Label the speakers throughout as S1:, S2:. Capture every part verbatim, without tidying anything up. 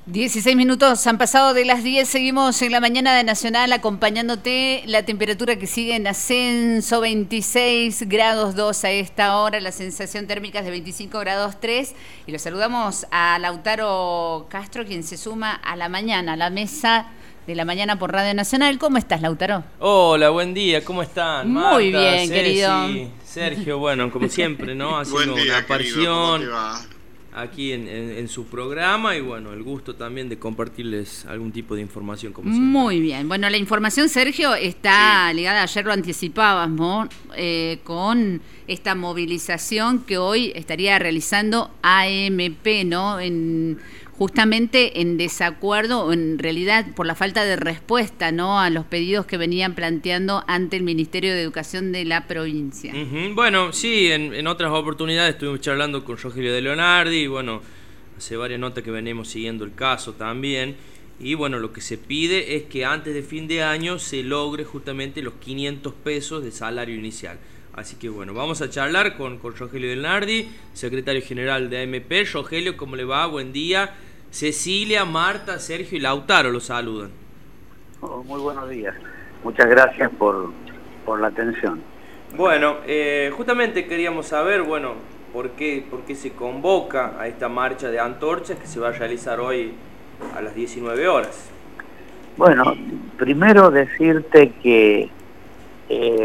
S1: dieciséis minutos han pasado de las diez, seguimos en la mañana de Nacional acompañándote. La temperatura que sigue en ascenso, veintiséis grados dos a esta hora, la sensación térmica es de veinticinco grados tres. Y lo saludamos a Lautaro Castro, quien se suma a la mañana, a la mesa de la mañana por Radio Nacional. ¿Cómo estás, Lautaro?
S2: Hola, buen día, ¿cómo están?
S1: Muy
S2: Marta,
S1: bien,
S2: Ceci,
S1: querido.
S2: Sergio, bueno, como siempre, ¿no? Haciendo
S3: Buen día,
S2: una aparición
S3: querido, ¿cómo te va?
S2: aquí en, en, en su programa y bueno, el gusto también de compartirles algún tipo de información como siempre.
S1: Muy bien. Bueno, la información, Sergio, está sí. ligada, ayer lo anticipábamos, eh, con esta movilización que hoy estaría realizando A M P, ¿no? En, justamente en desacuerdo, o en realidad por la falta de respuesta, ¿no?, a los pedidos que venían planteando ante el Ministerio de Educación de la provincia.
S2: Uh-huh. Bueno, sí, en, en otras oportunidades estuvimos charlando con Rogelio de Leonardi y bueno, hace varias notas que venimos siguiendo el caso también. Y bueno, lo que se pide es que antes de fin de año se logre justamente los quinientos pesos de salario inicial. Así que bueno, vamos a charlar con, con Rogelio de Leonardi, secretario general de A M P. Rogelio, ¿cómo le va? Buen día. Cecilia, Marta, Sergio y Lautaro los saludan.
S4: Oh, muy buenos días. Muchas gracias por, por la atención.
S2: Bueno, eh, justamente queríamos saber, bueno, por qué, por qué se convoca a esta marcha de antorchas que se va a realizar hoy a las diecinueve horas.
S4: Bueno, primero decirte que eh,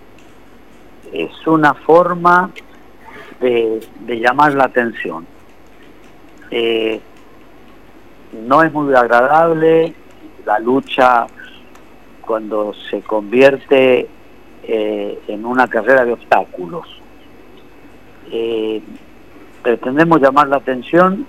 S4: es una forma de, de llamar la atención. Eh, No es muy agradable la lucha cuando se convierte eh, en una carrera de obstáculos. Eh, pretendemos llamar la atención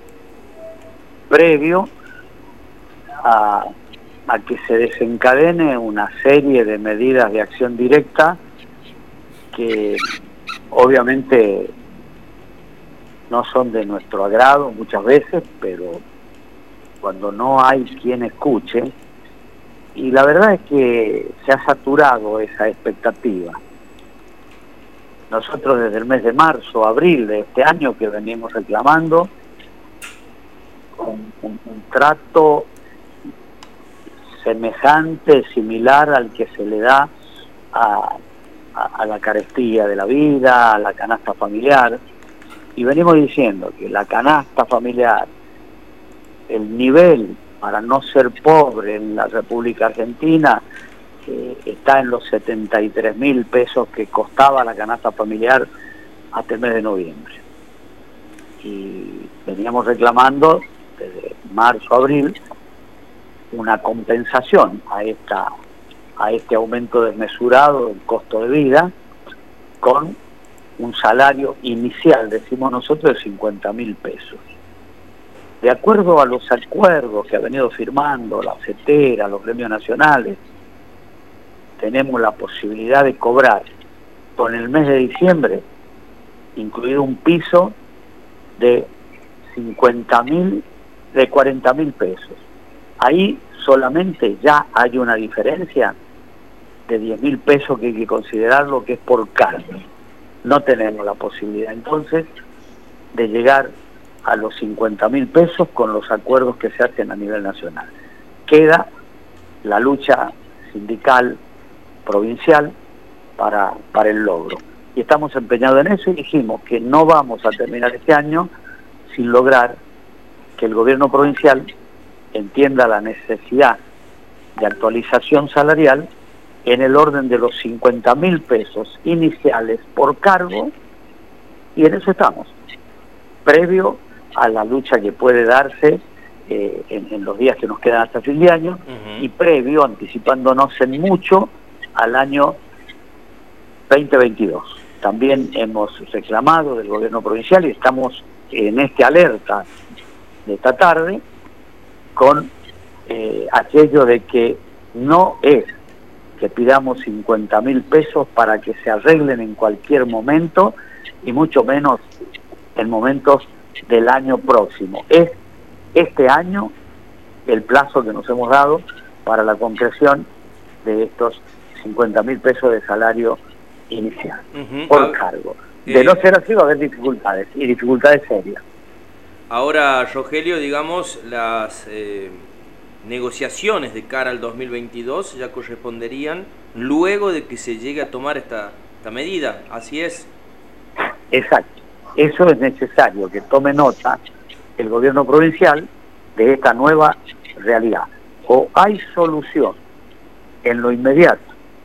S4: previo a, a que se desencadene una serie de medidas de acción directa que obviamente no son de nuestro agrado muchas veces, pero cuando no hay quien escuche, y la verdad es que se ha saturado esa expectativa. Nosotros desde el mes de marzo, abril de este año que venimos reclamando un, un, un trato semejante, similar al que se le da a, a, a la carestía de la vida, a la canasta familiar, y venimos diciendo que la canasta familiar, el nivel para no ser pobre en la República Argentina eh, está en los setenta y tres mil pesos que costaba la canasta familiar hasta el mes de noviembre. Y veníamos reclamando desde marzo, abril, una compensación a, esta, a este aumento desmesurado del costo de vida con un salario inicial, decimos nosotros, de cincuenta mil pesos. De acuerdo a los acuerdos que ha venido firmando la CETERA, los gremios nacionales, tenemos la posibilidad de cobrar con el mes de diciembre, incluido un piso de cincuenta mil, de cuarenta mil pesos. Ahí solamente ya hay una diferencia de diez mil pesos que hay que considerarlo que es por cargo. No tenemos la posibilidad entonces de llegar a los cincuenta mil pesos con los acuerdos que se hacen a nivel nacional. Queda la lucha sindical provincial para, para el logro. Y estamos empeñados en eso y dijimos que no vamos a terminar este año sin lograr que el gobierno provincial entienda la necesidad de actualización salarial en el orden de los cincuenta mil pesos iniciales por cargo, y en eso estamos, previo a la lucha que puede darse eh, en, en los días que nos quedan hasta fin de año, uh-huh. y previo, anticipándonos en mucho, al año veinte veintidós. También hemos reclamado del gobierno provincial y estamos en este alerta de esta tarde con eh, aquello de que no es que pidamos cincuenta mil pesos para que se arreglen en cualquier momento y mucho menos en momentos del año próximo. Es este año el plazo que nos hemos dado para la concreción de estos cincuenta mil pesos de salario inicial, uh-huh. por cargo. De eh... no ser así va a haber dificultades, y dificultades serias.
S2: Ahora, Rogelio, digamos, las eh, negociaciones de cara al dos mil veintidós ya corresponderían luego de que se llegue a tomar esta, esta medida, ¿así es?
S4: Exacto. Eso es necesario, que tome nota el gobierno provincial de esta nueva realidad. O hay solución en lo inmediato,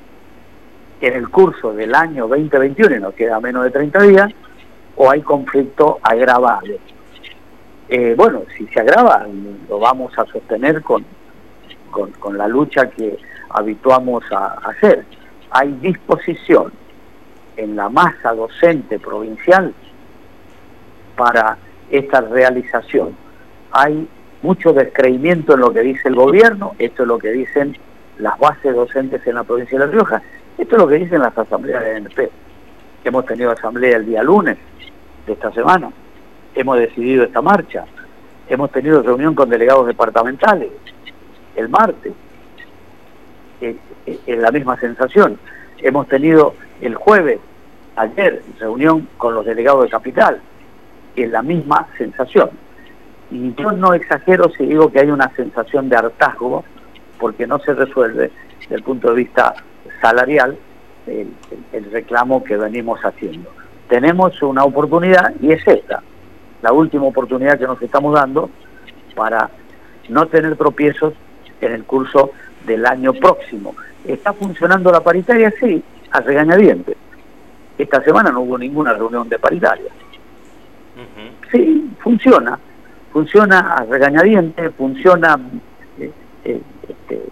S4: en el curso del año veinte veintiuno, y nos queda menos de treinta días, o hay conflicto agravado. Eh, bueno, si se agrava, lo vamos a sostener con, con, con la lucha que habituamos a hacer. Hay disposición en la masa docente provincial para esta realización. Hay mucho descreimiento en lo que dice el gobierno, esto es lo que dicen las bases docentes en la provincia de La Rioja, esto es lo que dicen las asambleas de A M P. Hemos tenido asamblea el día lunes de esta semana, hemos decidido esta marcha, hemos tenido reunión con delegados departamentales el martes, es, es la misma sensación. Hemos tenido el jueves, ayer, reunión con los delegados de Capital, es la misma sensación. Y yo no exagero si digo que hay una sensación de hartazgo, porque no se resuelve desde el punto de vista salarial el, el, el reclamo que venimos haciendo. Tenemos una oportunidad, y es esta, la última oportunidad que nos estamos dando para no tener tropiezos en el curso del año próximo. ¿Está funcionando la paritaria? Sí, a regañadientes. Esta semana no hubo ninguna reunión de paritaria. Uh-huh. Sí, funciona. Funciona a regañadientes, funciona eh, eh, este,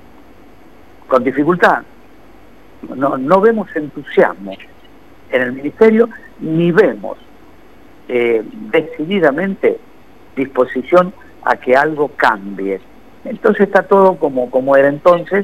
S4: con dificultad. No, no vemos entusiasmo en el ministerio, ni vemos eh, decididamente disposición a que algo cambie. Entonces está todo como, como era entonces,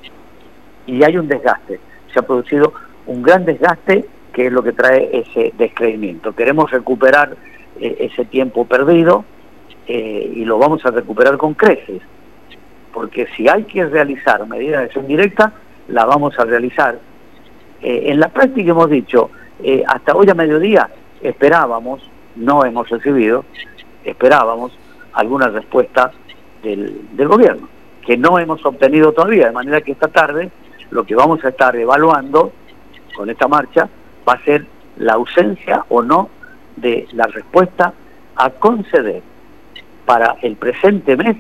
S4: y hay un desgaste. Se ha producido un gran desgaste, que es lo que trae ese descreimiento. Queremos recuperar eh, ese tiempo perdido, eh, y lo vamos a recuperar con creces, porque si hay que realizar medidas de acción directa, la vamos a realizar. Eh, en la práctica hemos dicho, eh, hasta hoy a mediodía esperábamos, no hemos recibido, esperábamos alguna respuesta del, del gobierno, que no hemos obtenido todavía, de manera que esta tarde lo que vamos a estar evaluando con esta marcha va a ser la ausencia o no de la respuesta a conceder para el presente mes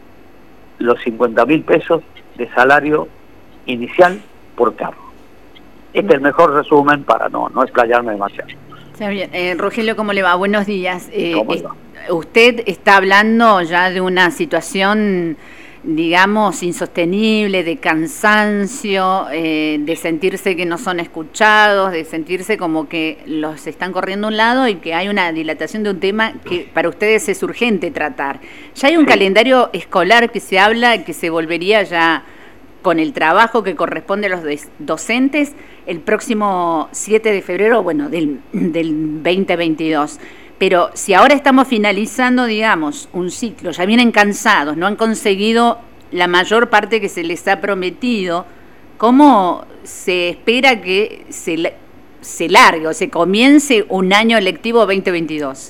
S4: los cincuenta mil pesos de salario inicial por carro. Este es el mejor resumen para no, no explayarme demasiado.
S1: Está bien. Eh, Rogelio, ¿cómo le va? Buenos días. Eh,
S4: ¿Cómo le va?
S1: Usted está hablando ya de una situación, digamos, insostenible, de cansancio, eh, de sentirse que no son escuchados, de sentirse como que los están corriendo a un lado y que hay una dilatación de un tema que para ustedes es urgente tratar. Ya hay un sí. calendario escolar que se habla, que se volvería ya con el trabajo que corresponde a los docentes el próximo siete de febrero, bueno, del, del veinte veintidós. Pero si ahora estamos finalizando, digamos, un ciclo, ya vienen cansados, no han conseguido la mayor parte que se les ha prometido, ¿cómo se espera que se, se largue o se comience un año lectivo veinte veintidós?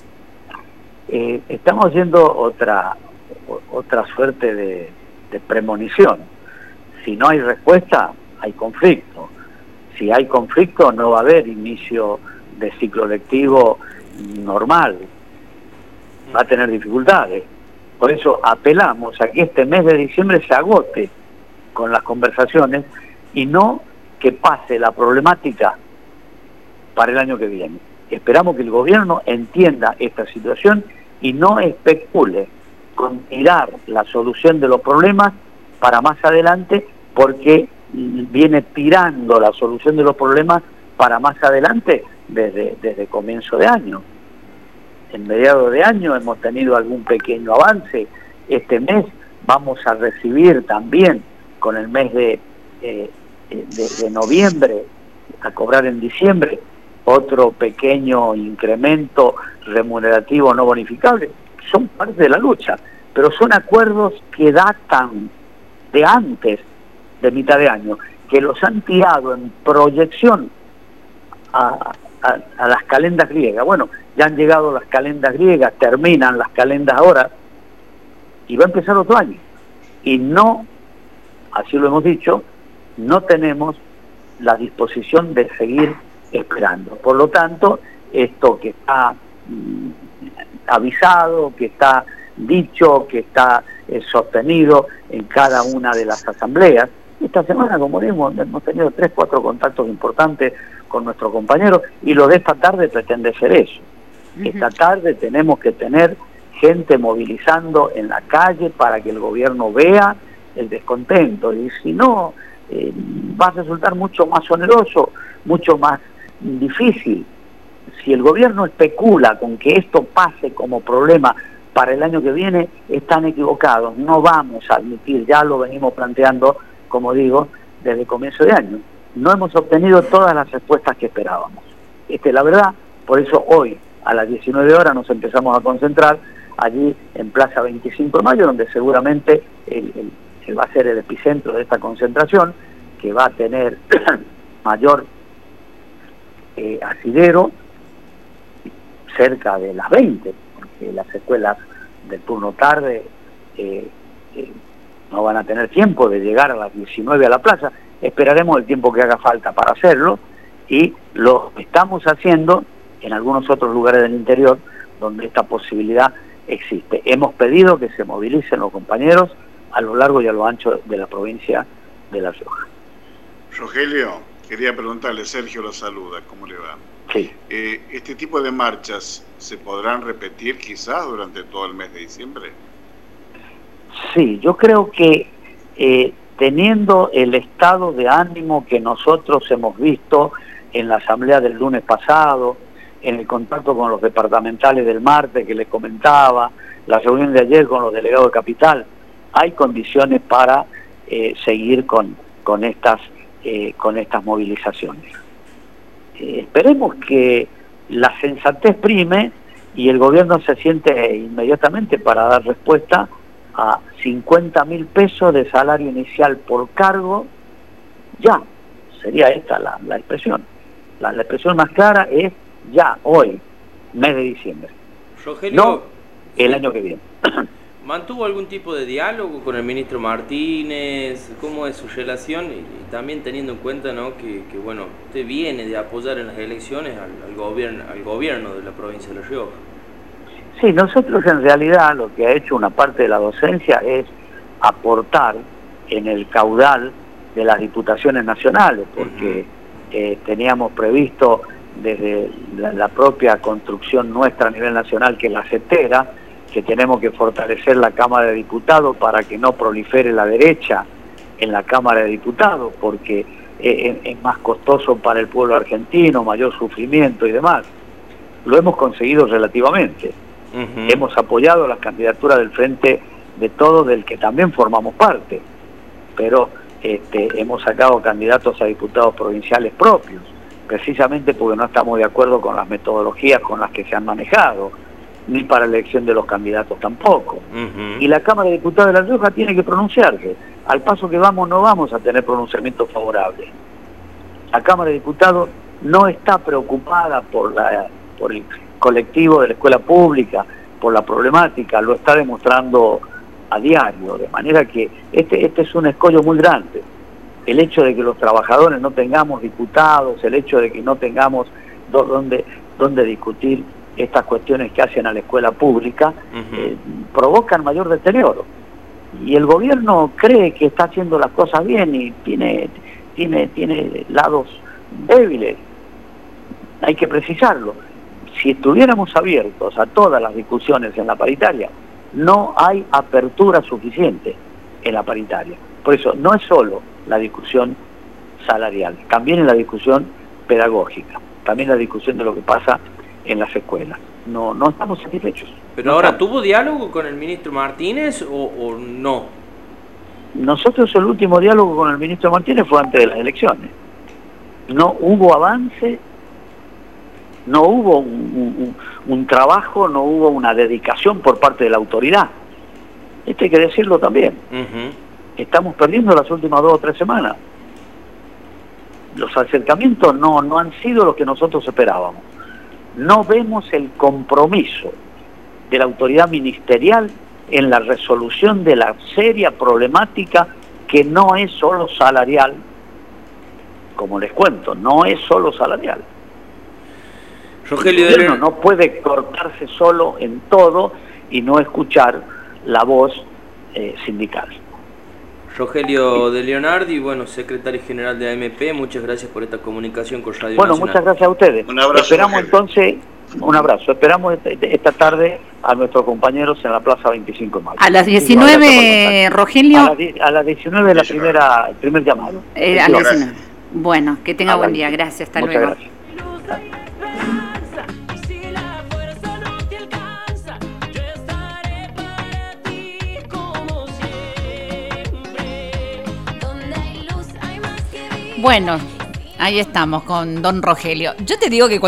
S4: Eh, estamos haciendo otra, otra suerte de, de premonición. Si no hay respuesta, hay conflicto. Si hay conflicto, no va a haber inicio de ciclo lectivo normal, va a tener dificultades. Por eso apelamos a que este mes de diciembre se agote con las conversaciones y no que pase la problemática para el año que viene. Esperamos que el gobierno entienda esta situación y no especule con tirar la solución de los problemas para más adelante, porque viene tirando la solución de los problemas para más adelante desde, desde comienzo de año. En mediados de año hemos tenido algún pequeño avance. Este mes vamos a recibir también, con el mes de, eh, de, de noviembre, a cobrar en diciembre, otro pequeño incremento remunerativo no bonificable. Son parte de la lucha, pero son acuerdos que datan de antes de mitad de año, que los han tirado en proyección a, a, a las calendas griegas. Bueno, ya han llegado las calendas griegas, terminan las calendas ahora, y va a empezar otro año. Y no, así lo hemos dicho, no tenemos la disposición de seguir esperando. Por lo tanto, esto que está mm, avisado, que está dicho, que está eh, sostenido en cada una de las asambleas. Esta semana, como vimos, hemos tenido tres, cuatro contactos importantes con nuestros compañeros, y lo de esta tarde pretende ser eso. Uh-huh. Esta tarde tenemos que tener gente movilizando en la calle para que el gobierno vea el descontento, y si no, eh, va a resultar mucho más oneroso, mucho más difícil. Si el gobierno especula con que esto pase como problema para el año que viene, están equivocados. No vamos a admitir, ya lo venimos planteando, como digo, desde comienzo de año. No hemos obtenido todas las respuestas que esperábamos. Esta es la verdad, por eso hoy a las diecinueve horas nos empezamos a concentrar allí en Plaza veinticinco de mayo, donde seguramente el, el, el va a ser el epicentro de esta concentración, que va a tener mayor eh, asidero, cerca de las veinte, porque las escuelas del turno tarde eh, eh, no van a tener tiempo de llegar a las diecinueve a la plaza. Esperaremos el tiempo que haga falta para hacerlo, y lo estamos haciendo en algunos otros lugares del interior donde esta posibilidad existe. Hemos pedido que se movilicen los compañeros a lo largo y a lo ancho de la provincia de La Rioja.
S3: Rogelio, quería preguntarle, Sergio lo saluda, ¿cómo le va?
S4: Sí.
S3: Eh, ¿Este tipo de marchas se podrán repetir quizás durante todo el mes de diciembre?
S4: Sí, yo creo que eh, teniendo el estado de ánimo que nosotros hemos visto en la asamblea del lunes pasado, en el contacto con los departamentales del martes que les comentaba, la reunión de ayer con los delegados de Capital, hay condiciones para eh, seguir con, con, estas, eh, con estas movilizaciones. Eh, esperemos que la sensatez prime y el gobierno se siente inmediatamente para dar respuesta a cincuenta mil pesos de salario inicial por cargo. Ya, sería esta la, la expresión. La, la expresión más clara es ya, hoy, mes de diciembre.
S2: Rogelio,
S4: no el
S2: sí.
S4: año que viene.
S2: ¿Mantuvo algún tipo de diálogo con el ministro Martínez? ¿Cómo es su relación? Y, y también teniendo en cuenta, ¿no?, que, que bueno, usted viene de apoyar en las elecciones al, al, gobierno, al gobierno de la provincia de La Rioja.
S4: Sí, nosotros en realidad lo que ha hecho una parte de la docencia es aportar en el caudal de las diputaciones nacionales, porque uh-huh. eh, teníamos previsto desde la, la propia construcción nuestra a nivel nacional, que es la CETERA, que tenemos que fortalecer la Cámara de Diputados para que no prolifere la derecha en la Cámara de Diputados, porque es, es más costoso para el pueblo argentino, mayor sufrimiento y demás. Lo hemos conseguido relativamente. Uh-huh. Hemos apoyado las candidaturas del Frente de Todos, del que también formamos parte, pero este, hemos sacado candidatos a diputados provinciales propios, precisamente porque no estamos de acuerdo con las metodologías con las que se han manejado, ni para la elección de los candidatos tampoco. Uh-huh. Y la Cámara de Diputados de La Rioja tiene que pronunciarse. Al paso que vamos, no vamos a tener pronunciamiento favorable. La Cámara de Diputados no está preocupada por, la, por el colectivo de la escuela pública, por la problemática, lo está demostrando a diario, de manera que este, este es un escollo muy grande. El hecho de que los trabajadores no tengamos diputados, el hecho de que no tengamos do, donde, donde discutir estas cuestiones que hacen a la escuela pública, uh-huh. eh, provocan mayor deterioro. Y el gobierno cree que está haciendo las cosas bien y tiene, tiene, tiene lados débiles. Hay que precisarlo. Si estuviéramos abiertos a todas las discusiones en la paritaria, no hay apertura suficiente en la paritaria. Por eso no es solo la discusión salarial, también es la discusión pedagógica, también la discusión de lo que pasa en las escuelas. No, no estamos satisfechos.
S2: Pero
S4: no
S2: ahora,
S4: estamos.
S2: ¿tuvo diálogo con el ministro Martínez o, o no?
S4: Nosotros el último diálogo con el ministro Martínez fue antes de las elecciones. No hubo avance, no hubo un, un, un trabajo, no hubo una dedicación por parte de la autoridad. Esto hay que decirlo también. Uh-huh. Estamos perdiendo las últimas dos o tres semanas. los acercamientos no, no han sido los que nosotros esperábamos. No vemos el compromiso de la autoridad ministerial en la resolución de la seria problemática que no es solo salarial, como les cuento, no es solo salarial.
S2: Rogelio
S4: el gobierno no puede cortarse solo en todo y no escuchar la voz eh, sindical.
S2: Rogelio de Leonardi, bueno, secretario general de A M P, muchas gracias por esta comunicación con Radio
S4: Bueno,
S2: Nacional.
S4: muchas gracias a ustedes.
S3: Un abrazo,
S4: Esperamos
S3: Rogelio.
S4: entonces, un abrazo, esperamos esta tarde a nuestros compañeros en la Plaza veinticinco de mayo.
S1: A las diecinueve, Rogelio.
S4: A las, die- a las diecinueve la primera, el primer llamado.
S1: Eh, a
S3: Sí,
S1: las
S3: gracias.
S1: diecinueve. Bueno, que tenga
S4: A
S1: buen
S4: las
S1: día.
S4: diecinueve.
S1: Gracias, hasta
S4: Muchas
S1: luego.
S4: gracias.
S5: Si la fuerza no te alcanza, yo estaré para ti como siempre. Donde hay luz hay más que vida.
S1: Bueno, ahí estamos con don Rogelio. Yo te digo que cuando